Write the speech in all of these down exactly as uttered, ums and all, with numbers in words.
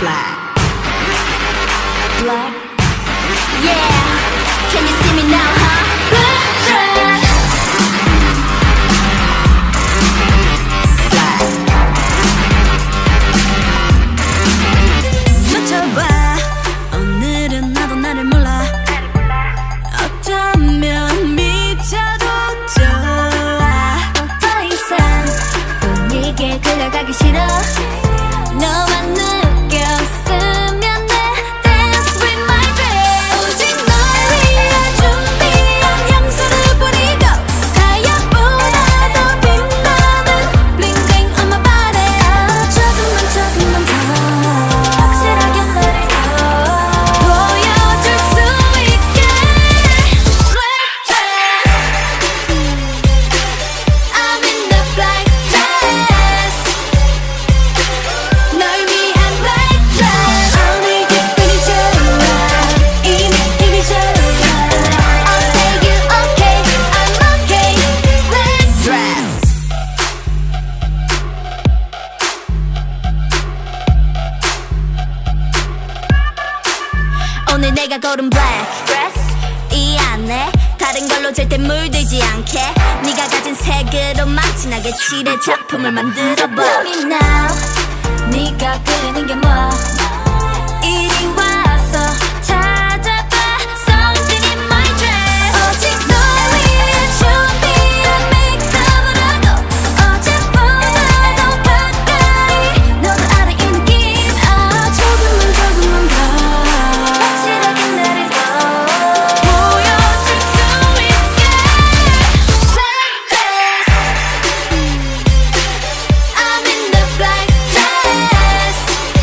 Black. Black. Yeah. Can you see me now, huh? Black dress. 맞춰봐. 오늘은 나도 나를 몰라. 어쩌면 미쳐도 좋아. 더 이상 분위기에 끌려가기 싫어. 너만 느꼈으면 돼. Dance with my babe. 오직 널 위해 준비한 향수를 뿌리고 가야보다 더 빛나는 bling bling on my body. 아, 조금만 조금만 더 확실하게 나를 더 보여줄 수 있게. Black dress. I'm in the black dress. 널 위한 black dress. 오늘 기분이 좋아. 이미 이미 좋아. I'll take you okay. I'm okay. Black dress. 오늘 내가 고른 black dress. 이 안에 다른 걸로 절대 물들지 않게 네가 가진 색으로만 진하게 칠해 작품을 만들어봐. Tell me now. 네가 그리는 게 뭐? 이리 와서 찾아봐. Something in my dress. 오직 널 위해 준비한 메이크업으로도 어제보다 더 가까이. 너도 알아 이 느낌. 아, 조금만 조금만 더 확실하게 나를 더 보여줄 수 있게. Black dress. I'm in the black dress.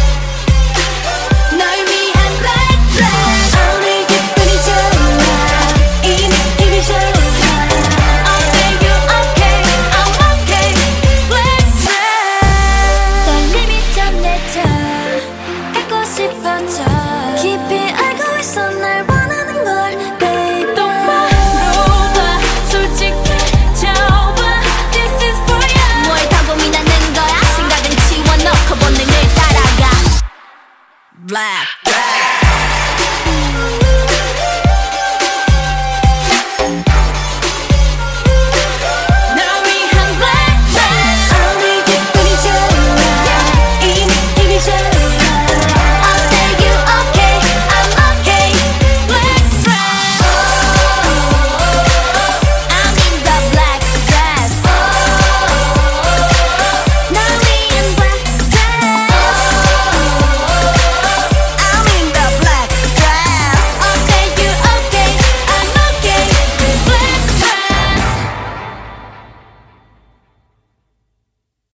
널 위한 black dress. 오늘 기분이 좋아. 이미 이미 좋아. I'll make you okay. I'm okay. Black dress. 떨림이 전해져. 갖고 싶어져. 깊이 알고 있어 날 원하는 걸 baby. 똑바로 봐. 솔직해져봐. This is for you. 뭘 더 고민하는 거야. 생각은 지워놓고 본능을 따라가. Black dress.